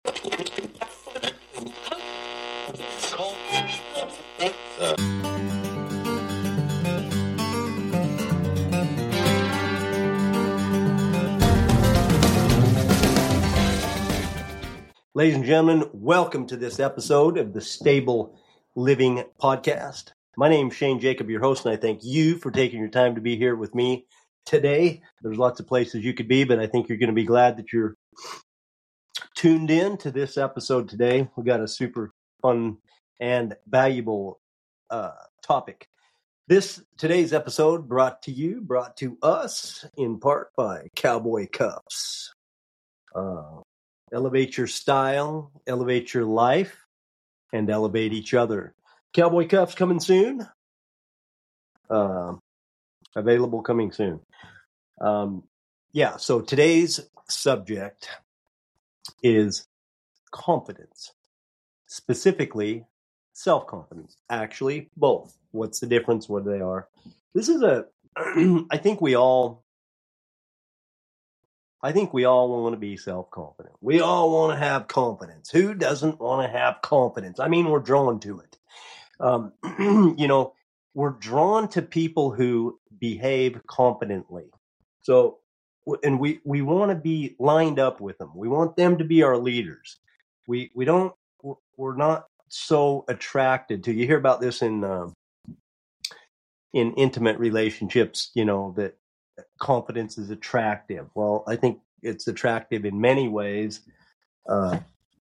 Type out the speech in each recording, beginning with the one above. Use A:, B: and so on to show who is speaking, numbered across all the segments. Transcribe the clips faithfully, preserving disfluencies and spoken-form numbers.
A: Ladies and gentlemen, welcome to this episode of the Stable Living Podcast. My name is Shane Jacob, your host, and I thank you for taking your time to be here with me today. There's lots of places you could be, but I think you're going to be glad that you're tuned in to this episode today. We got a super fun and valuable uh, topic. This today's episode brought to you, brought to us in part by Cowboy Cups. Uh, elevate your style, elevate your life, and elevate each other. Cowboy Cups coming soon. Uh, available coming soon. Um, yeah, so today's subject is confidence, specifically self-confidence. Actually, both. What's the difference? What they are? This is a, I think we all, I think we all want to be self-confident. We all want to have confidence. Who doesn't want to have confidence? I mean, we're drawn to it. Um, you know, we're drawn to people who behave confidently. So, and we, we want to be lined up with them. We want them to be our leaders. We, we don't, we're not so attracted to, you hear about this in, um, in intimate relationships, you know, that confidence is attractive. Well, I think it's attractive in many ways. Uh,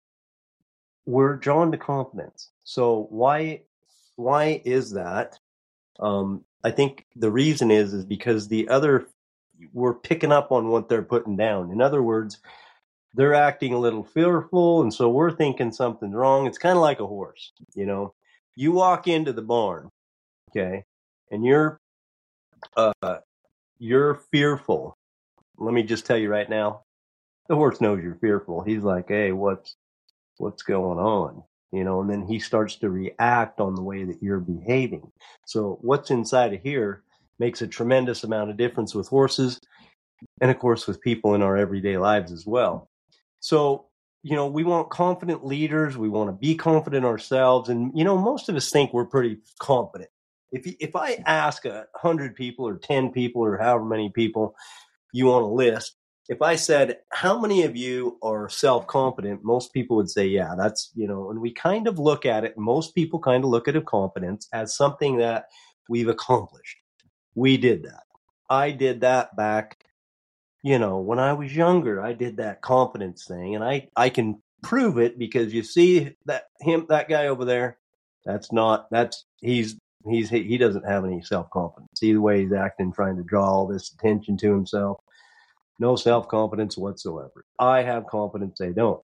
A: we're drawn to confidence. So why, why is that? Um, I think the reason is, is because the other, we're picking up on what they're putting down. In other words, they're acting a little fearful, and so we're thinking something's wrong. It's kind of like a horse, you know. You walk into the barn, okay, and you're, uh, you're fearful. Let me just tell you right now, the horse knows you're fearful. He's like, hey, what's, what's going on? You know, and then he starts to react on the way that you're behaving. So what's inside of here makes a tremendous amount of difference with horses and, of course, with people in our everyday lives as well. So, you know, we want confident leaders. We want to be confident ourselves. And, you know, most of us think we're pretty confident. If if I ask a hundred people or ten people or however many people you want to list, if I said, how many of you are self-confident? Most people would say, yeah, that's, you know, and we kind of look at it. Most people kind of look at confidence as something that we've accomplished. We did that. I did that back, you know, when I was younger. I did that confidence thing, and I, I can prove it because you see that him, that guy over there, that's not, that's, he's, he's, he doesn't have any self-confidence. See the way he's acting, trying to draw all this attention to himself. No self-confidence whatsoever. I have confidence, they don't.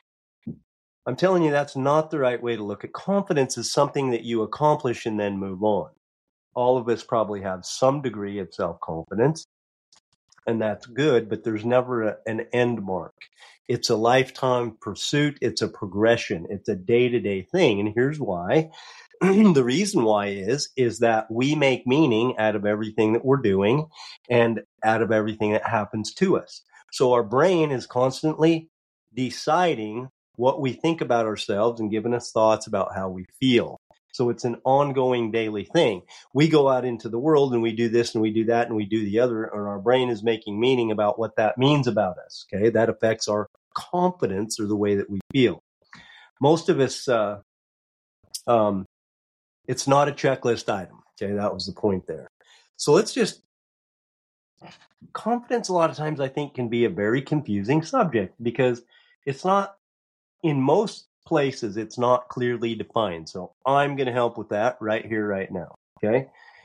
A: I'm telling you, that's not the right way to look at confidence. Is something that you accomplish and then move on. All of us probably have some degree of self-confidence, and that's good, but there's never a, an end mark. It's a lifetime pursuit. It's a progression. It's a day-to-day thing. And here's why. The reason why is, is that we make meaning out of everything that we're doing and out of everything that happens to us. So our brain is constantly deciding what we think about ourselves and giving us thoughts about how we feel. So it's an ongoing daily thing. We go out into the world and we do this and we do that and we do the other, and our brain is making meaning about what that means about us. Okay. That affects our confidence or the way that we feel. Most of us, uh, um, it's not a checklist item. Okay. That was the point there. So let's just, confidence a lot of times I think can be a very confusing subject because it's not, in most places, it's not clearly defined. So I'm going to help with that right here, right now. Okay.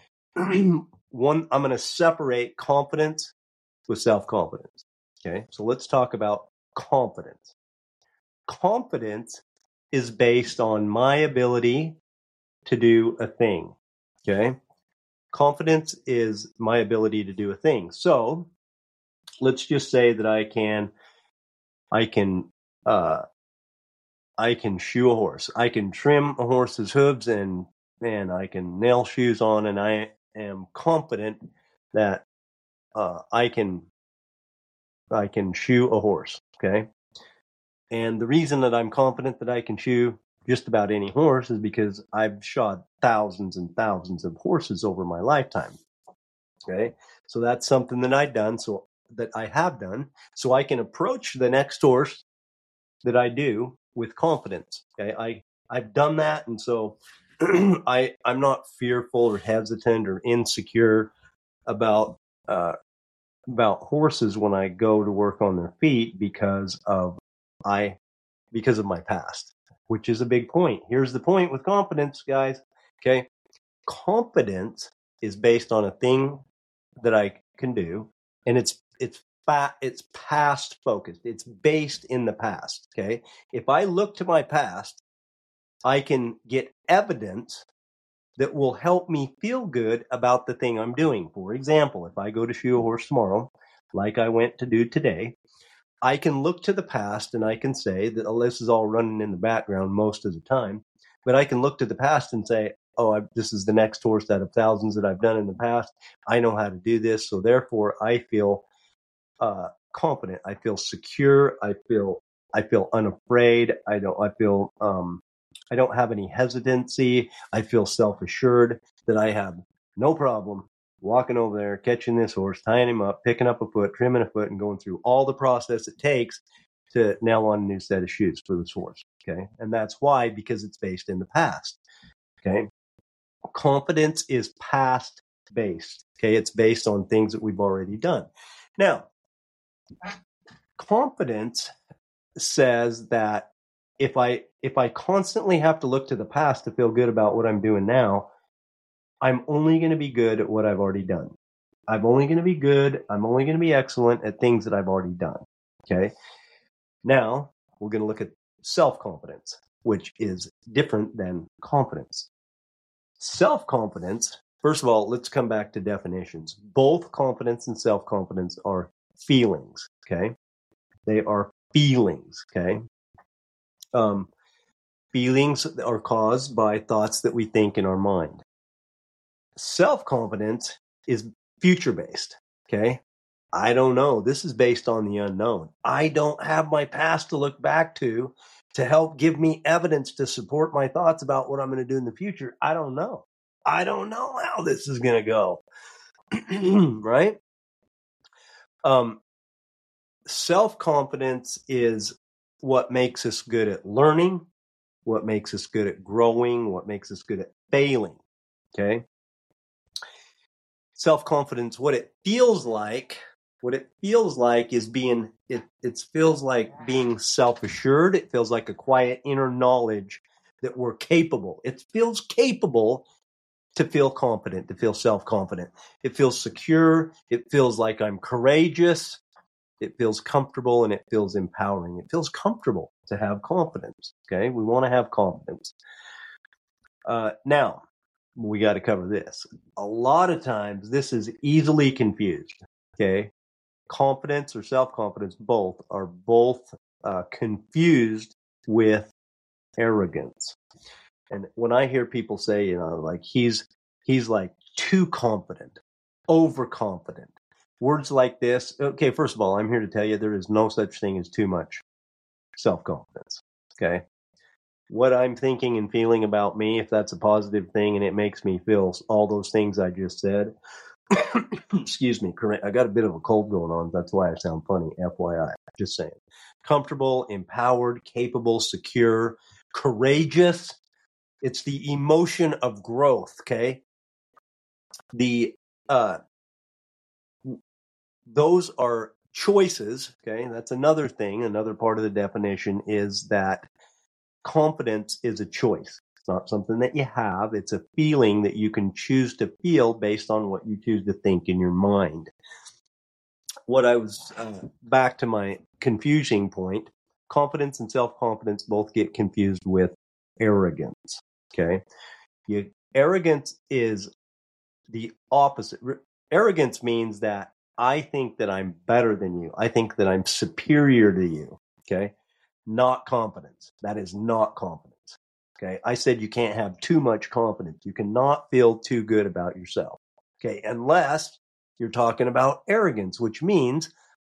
A: One, I'm going to separate confidence with self-confidence. Okay. So let's talk about confidence. Confidence is based on my ability to do a thing. Okay. Confidence is my ability to do a thing. So let's just say that I can, I can, uh, I can shoe a horse. I can trim a horse's hooves and, and I can nail shoes on, and I am confident that, uh, I can, I can shoe a horse. Okay. And the reason that I'm confident that I can shoe just about any horse is because I've shod thousands and thousands of horses over my lifetime. Okay. So that's something that I've done, so that I have done, so I can approach the next horse that I do with confidence. Okay. I, I've done that. And so I, I'm not fearful or hesitant or insecure about, uh, about horses when I go to work on their feet because of I because of my past, which is a big point. Here's the point with confidence, guys. Okay. Confidence is based on a thing that I can do, and it's it's fa- it's past focused. It's based in the past. Okay. If I look to my past, I can get evidence that will help me feel good about the thing I'm doing. For example, if I go to shoe a horse tomorrow, like I went to do today, I can look to the past and I can say that, oh, this is all running in the background most of the time, but I can look to the past and say, oh, I, this is the next horse out of thousands that I've done in the past. I know how to do this. So therefore I feel uh, confident. I feel secure. I feel, I feel unafraid. I don't, I feel, um, I don't have any hesitancy. I feel self-assured that I have no problem walking over there, catching this horse, tying him up, picking up a foot, trimming a foot, and going through all the process it takes to nail on a new set of shoes for this horse. Okay. And that's why, because it's based in the past. Okay. Confidence is past based. Okay. It's based on things that we've already done. Now, confidence says that if I if I constantly have to look to the past to feel good about what I'm doing now, I'm only going to be good at what I've already done. I'm only going to be good. I'm only going to be excellent at things that I've already done. Okay. Now we're going to look at self-confidence, which is different than confidence. Self-confidence, first of all, let's come back to definitions. Both confidence and self-confidence are feelings. Okay. They are feelings. Okay. Um, feelings are caused by thoughts that we think in our mind. Self-confidence is future-based. Okay. I don't know. This is based on the unknown. I don't have my past to look back to to help give me evidence to support my thoughts about what I'm going to do in the future. I don't know. I don't know how this is going to go. Right? Um, self-confidence is what makes us good at learning, what makes us good at growing, what makes us good at failing. Okay. Self-confidence, what it feels like, what it feels like is being, it, it feels like being self-assured. It feels like a quiet inner knowledge that we're capable. It feels capable to feel confident, to feel self-confident. It feels secure. It feels like I'm courageous. It feels comfortable, and it feels empowering. It feels comfortable to have confidence. Okay. We want to have confidence. Uh, now, we got to cover this. A lot of times this is easily confused. Okay. Confidence or self-confidence, both are both uh, confused with arrogance. And when I hear people say, you know, like he's, he's like too confident, overconfident, words like this. Okay. First of all, I'm here to tell you there is no such thing as too much self-confidence. Okay. What I'm thinking and feeling about me, if that's a positive thing and it makes me feel all those things I just said, excuse me, correct. I got a bit of a cold going on. That's why I sound funny. F Y I. Just saying. Comfortable, empowered, capable, secure, courageous. It's the emotion of growth. Okay. The, uh, those are choices. Okay. That's another thing. Another part of the definition is that confidence is a choice. It's not something that you have. It's a feeling that you can choose to feel based on what you choose to think in your mind. What I was, uh, back to my confusing point, confidence and self-confidence both get confused with arrogance. Okay. You, arrogance is the opposite. Arrogance means that I think that I'm better than you. I think that I'm superior to you. Okay. Not confidence. That is not confidence. Okay. I said you can't have too much confidence. You cannot feel too good about yourself. Okay. Unless you're talking about arrogance, which means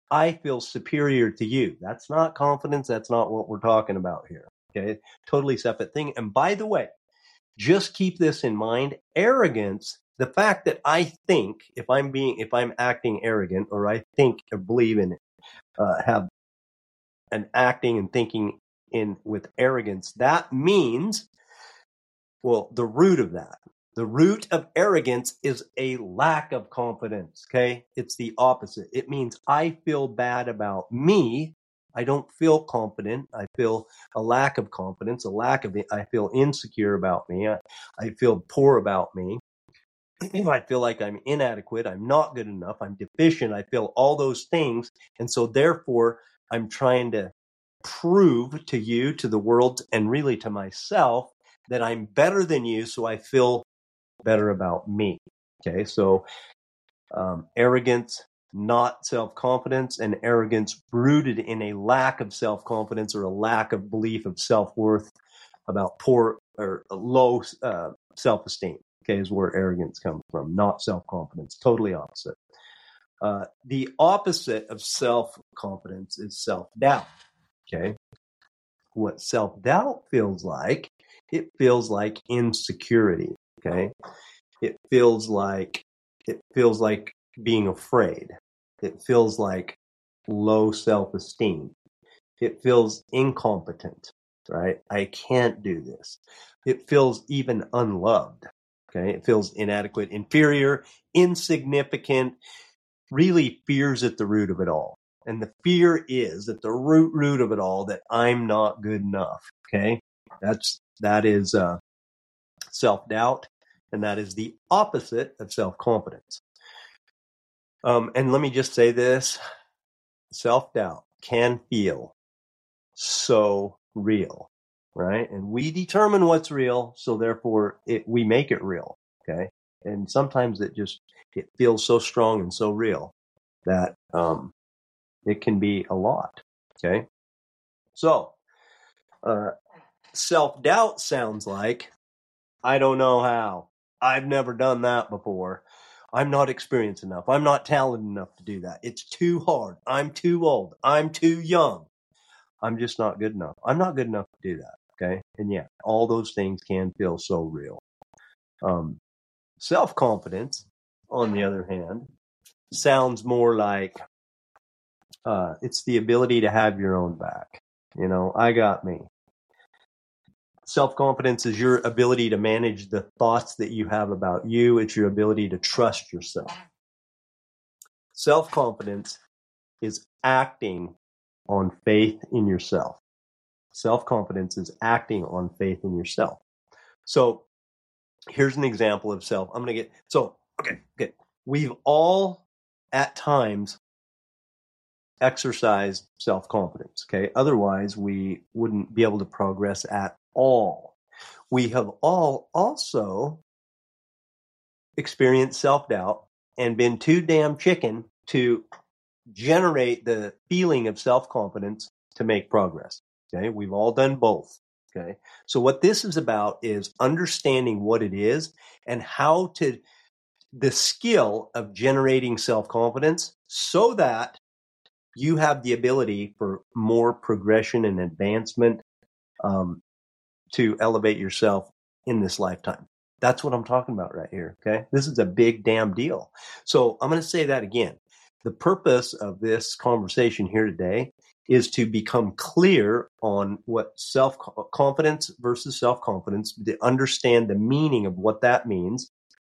A: I feel superior to you. That's not confidence. That's not what we're talking about here. Okay. Totally separate thing. And by the way, just keep this in mind. Arrogance, the fact that I think if I'm being, if I'm acting arrogant, or I think or believe in, uh, have an acting and thinking in with arrogance, that means, well, the root of that, the root of arrogance is a lack of confidence. Okay. It's the opposite. It means I feel bad about me. I don't feel confident. I feel a lack of confidence, a lack of it. I feel insecure about me. I, I feel poor about me. I feel like I'm inadequate. I'm not good enough. I'm deficient. I feel all those things. And so therefore I'm trying to prove to you, to the world, and really to myself that I'm better than you. So I feel better about me. Okay. So, um, arrogance, not self-confidence, and arrogance rooted in a lack of self-confidence or a lack of belief of self-worth, about poor or low uh, self-esteem. Okay, is where arrogance comes from, not self-confidence. Totally opposite. Uh, the opposite of self-confidence is self-doubt. Okay, what self-doubt feels like, it feels like insecurity. Okay, it feels like it feels like being afraid. It feels like low self-esteem. It feels incompetent, right? I can't do this. It feels even unloved. Okay. It feels inadequate, inferior, insignificant, really fears at the root of it all. And the fear is at the root root of it all that I'm not good enough. Okay. That's, that is, uh, self-doubt. And that is the opposite of self-confidence. Um, and let me just say this, self-doubt can feel so real, right? And we determine what's real, so therefore it, we make it real, okay? And sometimes it just, it feels so strong and so real that um, it can be a lot, okay? So, uh, self-doubt sounds like, I don't know how. I've never done that before. I'm not experienced enough. I'm not talented enough to do that. It's too hard. I'm too old. I'm too young. I'm just not good enough. I'm not good enough to do that. Okay. And yeah, all those things can feel so real. Um, self-confidence, on the other hand, sounds more like, uh, it's the ability to have your own back. You know, I got me. Self-confidence is your ability to manage the thoughts that you have about you. It's your ability to trust yourself. Self-confidence is acting on faith in yourself. Self-confidence is acting on faith in yourself. So here's an example of self. I'm going to get, so, okay, okay. We've all at times exercised self-confidence. Okay. Otherwise we wouldn't be able to progress at all. We have all also experienced self-doubt and been too damn chicken to generate the feeling of self-confidence to make progress. Okay. We've all done both. Okay. So what this is about is understanding what it is and how to, the skill of generating self-confidence so that you have the ability for more progression and advancement, um, to elevate yourself in this lifetime. That's what I'm talking about right here. Okay. This is a big damn deal. So I'm going to say that again. The purpose of this conversation here today is to become clear on what self-confidence versus self-confidence, to understand the meaning of what that means,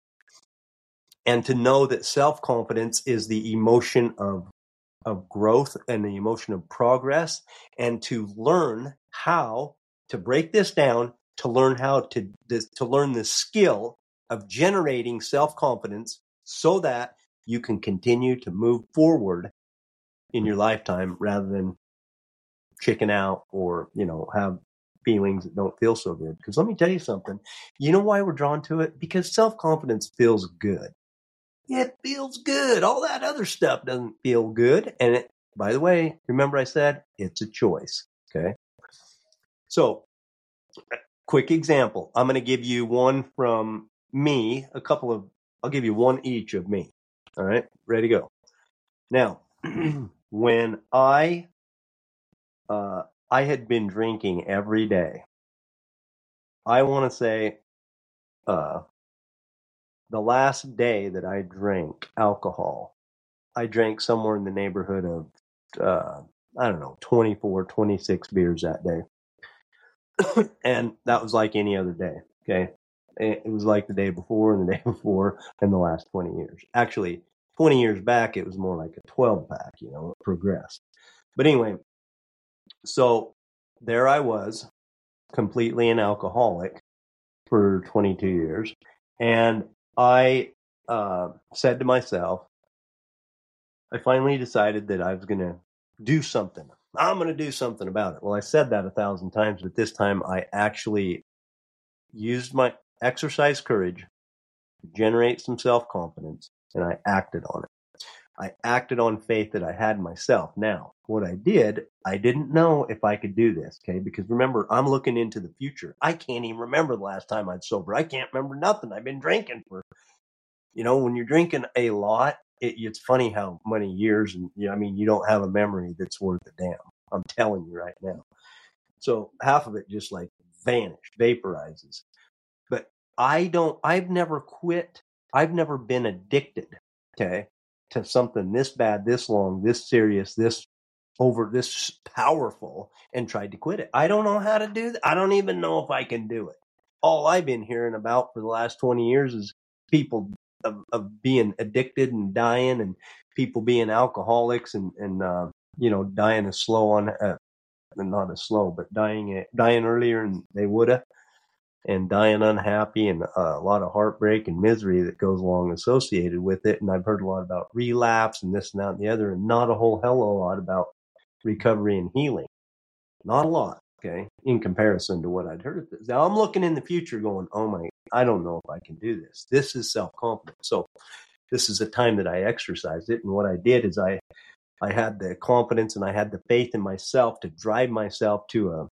A: and to know that self-confidence is the emotion of, of growth and the emotion of progress, and to learn how to break this down, to learn how to, this, to learn the skill of generating self-confidence so that you can continue to move forward in your lifetime rather than chicken out or, you know, have feelings that don't feel so good. Because let me tell you something, you know why we're drawn to it? Because self-confidence feels good. It feels good. All that other stuff doesn't feel good. And it, by the way, remember I said it's a choice. Okay. So quick example. I'm going to give you one from me, a couple of, I'll give you one each of me. All right. Ready to go. Now, when I uh, I had been drinking every day. I want to say uh, the last day that I drank alcohol, I drank somewhere in the neighborhood of, uh, I don't know, twenty-four, twenty-six beers that day. And that was like any other day. Okay. It was like the day before and the day before and the last twenty years. Actually, twenty years back, it was more like a twelve pack, you know, it progressed. But anyway, so there I was, completely an alcoholic for twenty-two years. And I uh, said to myself, I finally decided that I was going to do something. I'm going to do something about it. Well, I said that a thousand times, but this time I actually used my exercise courage to generate some self-confidence, and I acted on it. I acted on faith that I had in myself. Now, what I did, I didn't know if I could do this, okay? Because remember, I'm looking into the future. I can't even remember the last time I'd sober. I can't remember nothing. I've been drinking for, you know, when you're drinking a lot, it, it's funny how many years, and you know, I mean, you don't have a memory that's worth a damn. I'm telling you right now. So half of it just like vanished, vaporizes. But I don't, I've never quit. I've never been addicted, okay, to something this bad, this long, this serious, this over, this powerful, and tried to quit it. I don't know how to do that. I don't even know if I can do it. All I've been hearing about for the last twenty years is people of, of being addicted and dying, and people being alcoholics and, and uh, you know, dying as slow on, uh, not as slow, but dying, dying earlier than they would have, and dying unhappy, and uh, a lot of heartbreak and misery that goes along associated with it. And I've heard a lot about relapse and this and that and the other, and not a whole hell of a lot about recovery and healing. Not a lot, okay, in comparison to what I'd heard. Now I'm looking in the future going, oh my, I don't know if I can do this. This is self-confidence. So this is a time that I exercised it. And what I did is I, I had the confidence and I had the faith in myself to drive myself to a,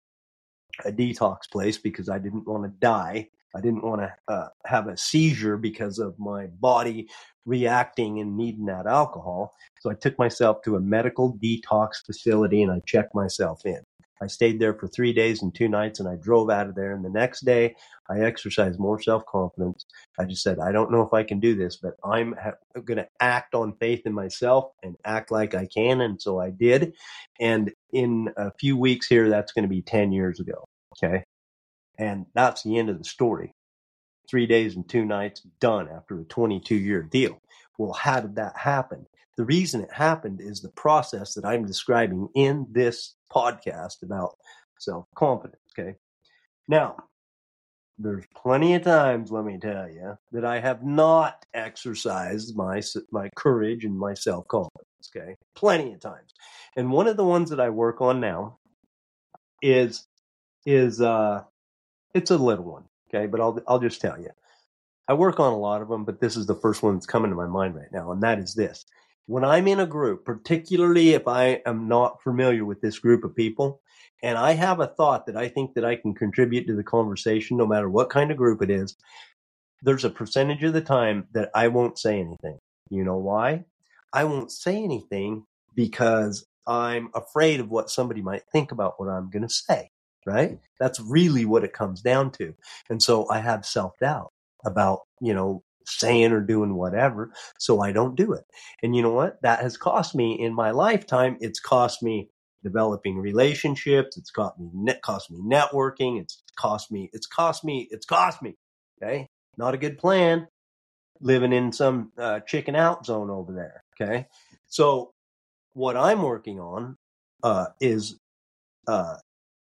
A: a detox place because I didn't want to die. I didn't want to uh, have a seizure because of my body reacting and needing that alcohol. So I took myself to a medical detox facility and I checked myself in. I stayed there for three days and two nights and I drove out of there. And the next day I exercised more self-confidence. I just said, I don't know if I can do this, but I'm ha- going to act on faith in myself and act like I can. And so I did. And in a few weeks here, that's going to be ten years ago. Okay. And that's the end of the story. Three days and two nights done after a twenty-two year deal. Well, how did that happen? The reason it happened is the process that I'm describing in this podcast about self-confidence. Okay. Now, there's plenty of times, let me tell you, that I have not exercised my my courage and my self-confidence. Okay. Plenty of times. And one of the ones that I work on now is, is, uh, it's a little one. Okay. But I'll, I'll just tell you. I work on a lot of them, but this is the first one that's coming to my mind right now. And that is this. When I'm in a group, particularly if I am not familiar with this group of people, and I have a thought that I think that I can contribute to the conversation, no matter what kind of group it is, there's a percentage of the time that I won't say anything. You know why? I won't say anything because I'm afraid of what somebody might think about what I'm going to say, right? That's really what it comes down to. And so I have self-doubt about, you know, saying or doing whatever. So I don't do it. And you know what? That has cost me in my lifetime. It's cost me developing relationships. It's cost me, net, cost me networking. It's cost me, it's cost me, it's cost me. Okay. Not a good plan living in some uh, chicken out zone over there. Okay. So what I'm working on uh, is uh,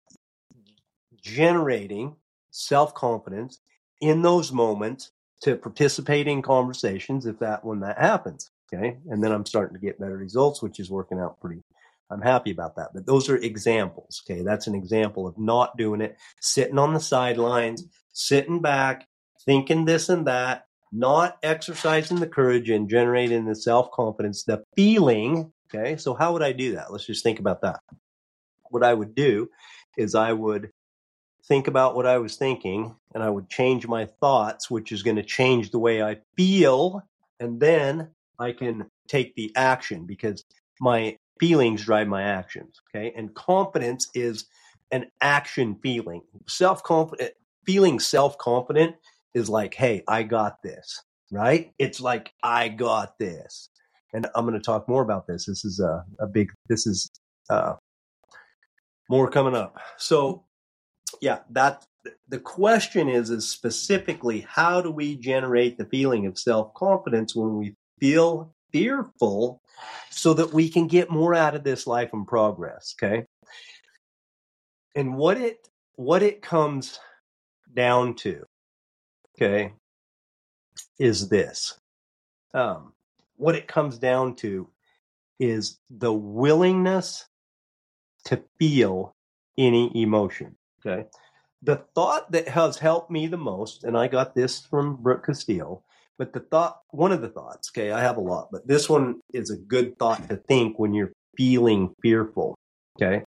A: generating self-confidence in those moments to participate in conversations if that, when that happens. Okay. And then I'm starting to get better results, which is working out pretty, I'm happy about that. But those are examples. Okay. That's an example of not doing it, sitting on the sidelines, sitting back, thinking this and that, not exercising the courage and generating the self-confidence, the feeling. Okay. So how would I do that? Let's just think about that. What I would do is I would think about what I was thinking and I would change my thoughts, which is going to change the way I feel. And then I can take the action because my feelings drive my actions. Okay. And confidence is an action feeling. Self-confident, feeling self-confident is like, hey, I got this, right? It's like, I got this. And I'm going to talk more about this. This is a, a big, this is uh, more coming up. So yeah, that the question is, is specifically, how do we generate the feeling of self-confidence when we feel fearful so that we can get more out of this life and progress? Okay. And what it, what it comes down to, okay, is this. Um, what it comes down to is the willingness to feel any emotion. Okay. The thought that has helped me the most, and I got this from Brooke Castillo, but the thought, one of the thoughts, okay, I have a lot, but this one is a good thought to think when you're feeling fearful. Okay.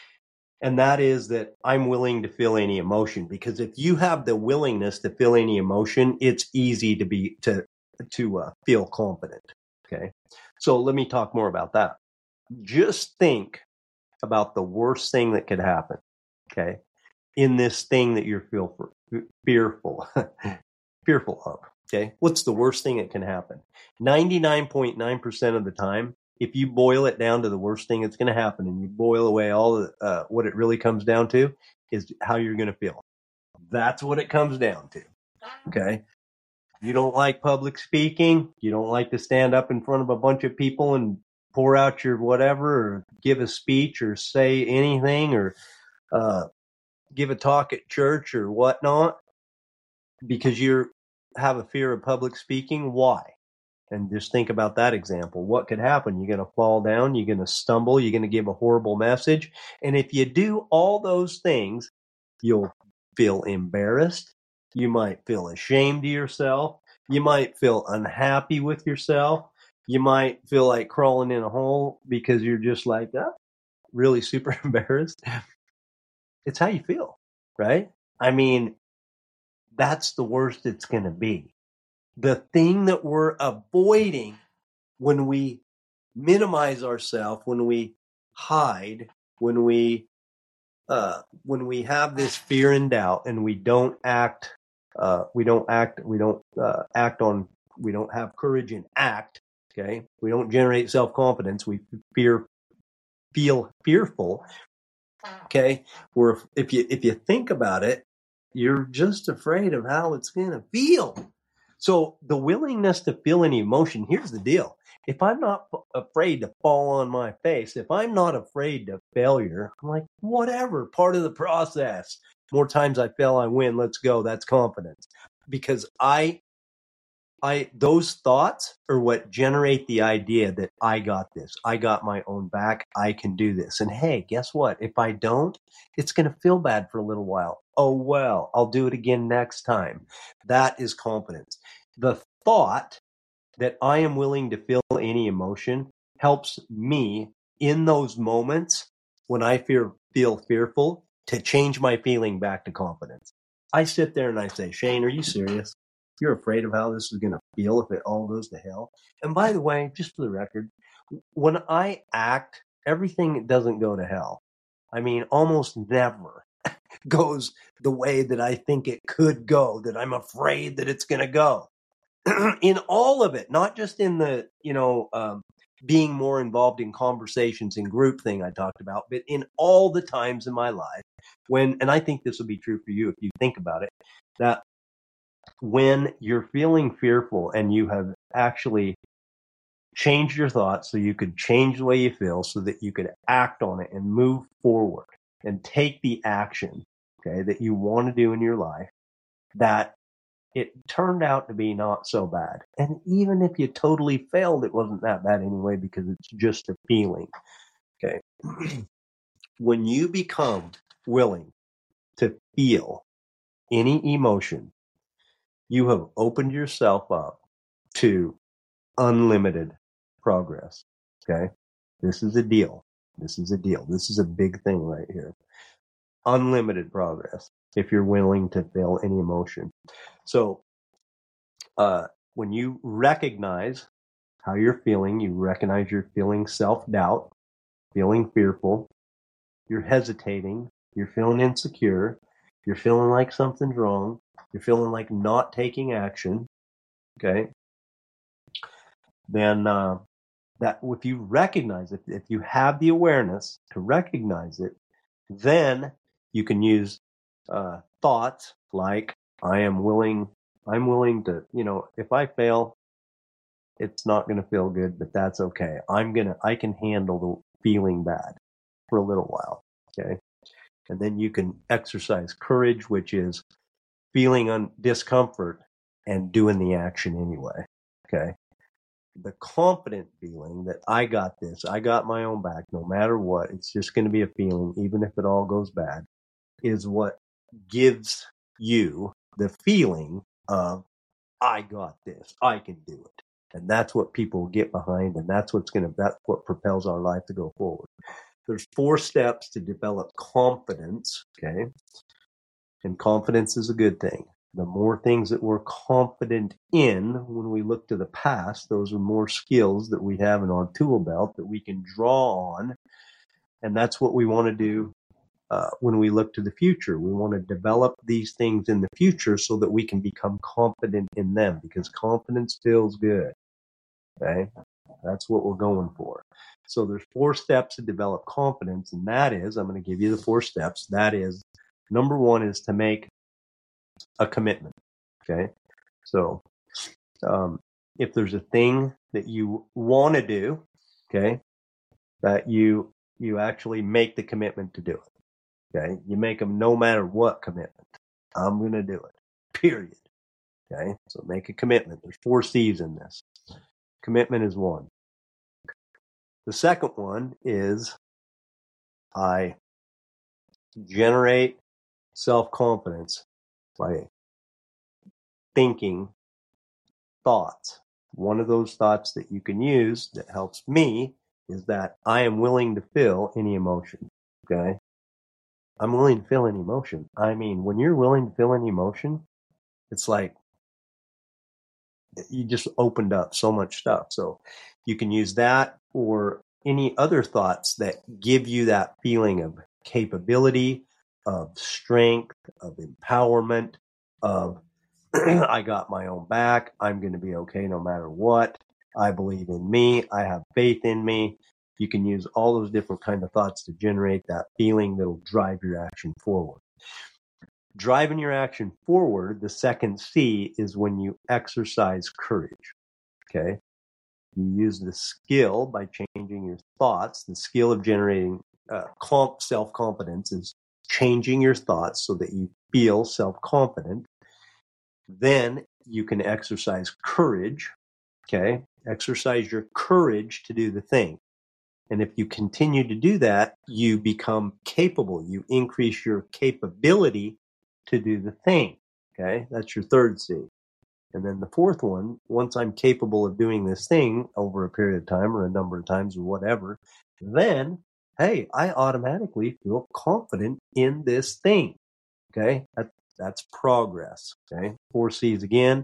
A: And that is that I'm willing to feel any emotion, because if you have the willingness to feel any emotion, it's easy to be, to, to uh, feel confident. Okay. So let me talk more about that. Just think about the worst thing that could happen. Okay. In this thing that you're feel for, fearful, fearful of. Okay. What's the worst thing that can happen? ninety-nine point nine percent of the time, if you boil it down to the worst thing that's going to happen and you boil away all the, uh, what it really comes down to is how you're going to feel. That's what it comes down to. Okay. You don't like public speaking. You don't like to stand up in front of a bunch of people and pour out your whatever, or give a speech, or say anything, or, uh, give a talk at church or whatnot, because you have a fear of public speaking. Why? And just think about that example. What could happen? You're going to fall down. You're going to stumble. You're going to give a horrible message. And if you do all those things, you'll feel embarrassed. You might feel ashamed of yourself. You might feel unhappy with yourself. You might feel like crawling in a hole because you're just like, oh, really super embarrassed. It's how you feel, right? I mean, that's the worst it's going to be. The thing that we're avoiding when we minimize ourselves, when we hide, when we uh, when we have this fear and doubt, and we don't act, uh, we don't act, we don't uh, act on, we don't have courage and act. Okay, we don't generate self confidence. We fear, feel fearful. Okay, where if you if you think about it, you're just afraid of how it's going to feel. So the willingness to feel any emotion, here's the deal. If I'm not f- afraid to fall on my face, if I'm not afraid of failure, I'm like, whatever, part of the process. More times I fail, I win. Let's go. That's confidence. Because I, I, those thoughts are what generate the idea that I got this. I got my own back. I can do this. And hey, guess what? If I don't, it's going to feel bad for a little while. Oh, well, I'll do it again next time. That is confidence. The thought that I am willing to feel any emotion helps me in those moments when I fear, feel fearful, to change my feeling back to confidence. I sit there and I say, Shane, are you serious? You're afraid of how this is going to feel if it all goes to hell? And by the way, just for the record, when I act, everything doesn't go to hell. I mean, almost never goes the way that I think it could go, that I'm afraid that it's going to go. In all of it, not just in the, you know, um, being more involved in conversations and group thing I talked about, but in all the times in my life when, and I think this will be true for you if you think about it, that when you're feeling fearful and you have actually changed your thoughts so you could change the way you feel so that you could act on it and move forward and take the action, okay, that you want to do in your life, that it turned out to be not so bad. And even if you totally failed, it wasn't that bad anyway, because it's just a feeling. Okay. When you become willing to feel any emotion, you have opened yourself up to unlimited progress. Okay. This is a deal. This is a deal. This is a big thing right here. Unlimited progress if you're willing to feel any emotion. So, uh, when you recognize how you're feeling, you recognize you're feeling self-doubt, feeling fearful, you're hesitating, you're feeling insecure, you're feeling like something's wrong, you're feeling like not taking action, okay, then uh, that if you recognize it, if you have the awareness to recognize it, then you can use uh, thoughts like, I am willing, I'm willing to, you know, if I fail, it's not going to feel good, but that's okay. I'm going to, I can handle the feeling bad for a little while. Okay. And then you can exercise courage, which is feeling on discomfort and doing the action anyway. Okay. The confident feeling that I got this, I got my own back, no matter what, it's just going to be a feeling, even if it all goes bad, is what gives you the feeling of, I got this, I can do it. And that's what people get behind, and that's what's going to, that's what propels our life to go forward. There's four steps to develop confidence, okay? And confidence is a good thing. The more things that we're confident in when we look to the past, those are more skills that we have in our tool belt that we can draw on. And that's what we want to do uh, when we look to the future. We want to develop these things in the future so that we can become confident in them, because confidence feels good. Okay? That's what we're going for. So there's four steps to develop confidence, and that is, I'm going to give you the four steps. That is, number one is to make a commitment. Okay. So, um, if there's a thing that you want to do, okay, that you, you actually make the commitment to do it. Okay. You make them no matter what commitment. I'm going to do it. Period. Okay. So make a commitment. There's four C's in this. Commitment is one. The second one is I generate self-confidence by thinking thoughts. One of those thoughts that you can use that helps me is that I am willing to feel any emotion. Okay. I'm willing to feel any emotion. I mean, when you're willing to feel any emotion, it's like you just opened up so much stuff. So you can use that or any other thoughts that give you that feeling of capability, of strength, of empowerment, of I got my own back. I'm going to be okay no matter what. I believe in me. I have faith in me. You can use all those different kind of thoughts to generate that feeling that'll drive your action forward. Driving your action forward, the second C is when you exercise courage. Okay. You use the skill by changing your thoughts. The skill of generating uh, self-confidence is changing your thoughts so that you feel self-confident. Then you can exercise courage. Okay. Exercise your courage to do the thing. And if you continue to do that, you become capable. You increase your capability to do the thing. Okay. That's your third C. And then the fourth one, once I'm capable of doing this thing over a period of time or a number of times or whatever, then, hey, I automatically feel confident in this thing. Okay. That, that's progress. Okay. Four C's again.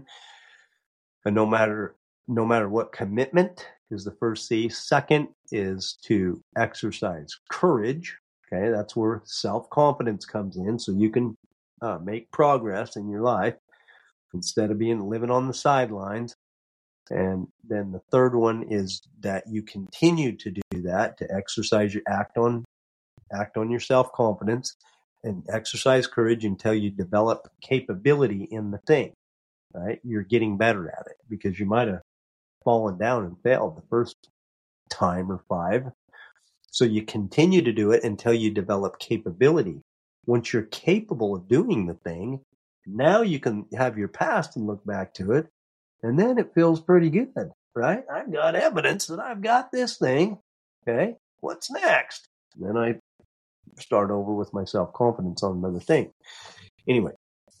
A: And no matter, no matter what, commitment is the first C. Second is to exercise courage. Okay. That's where self-confidence comes in. So you can uh, make progress in your life instead of being living on the sidelines. And then the third one is that you continue to do that, to exercise your act on, act on your self-confidence and exercise courage until you develop capability in the thing, right? You're getting better at it because you might have fallen down and failed the first time or five. So you continue to do it until you develop capability. Once you're capable of doing the thing, now you can have your past and look back to it. And then it feels pretty good, right? I've got evidence that I've got this thing. Okay. What's next? And then I start over with my self-confidence on another thing. Anyway,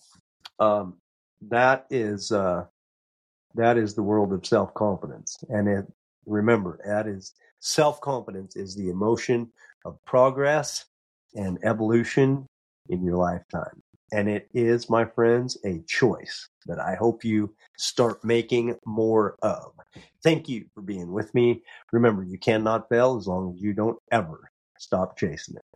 A: um, that is, uh, that is the world of self-confidence. And it, remember, that is self-confidence is the emotion of progress and evolution in your lifetime. And it is, my friends, a choice that I hope you start making more of. Thank you for being with me. Remember, you cannot fail as long as you don't ever stop chasing it.